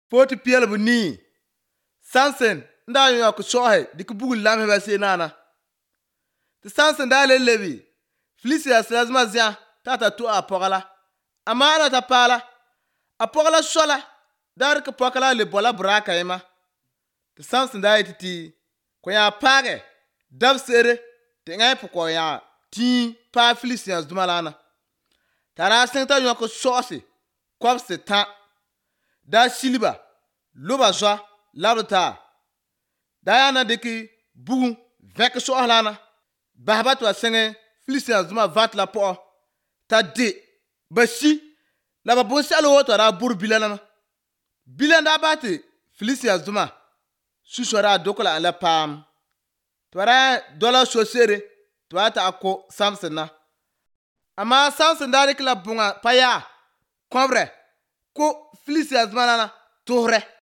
Poti piel bu ni. Samson nda yo ko sohe dik bugul lam heba se nana. Ti Samson da le lebi. Filistiya lazima zia tata tu apogala. Amana ta pala. Apogala sola. Dar ke pokala le bola braka ema. Ti Samson da yiti ko ya page dab sere te ngai poko ya ti pa Filistiya dumalana. Tara senta yo ko sosi kwabse ta da silba loba zwa labta da yana deki bugu vek so halana bahbat wa senge Filistiya zuma vat la po ta de bashi la babon salo woto ra bur bilana bilanda bati Filistiya zuma susora dokola ala pam twara dola sosere twata ako Samson na ama Samson da la bunga paya kobre ko Filistiya zuma na tohre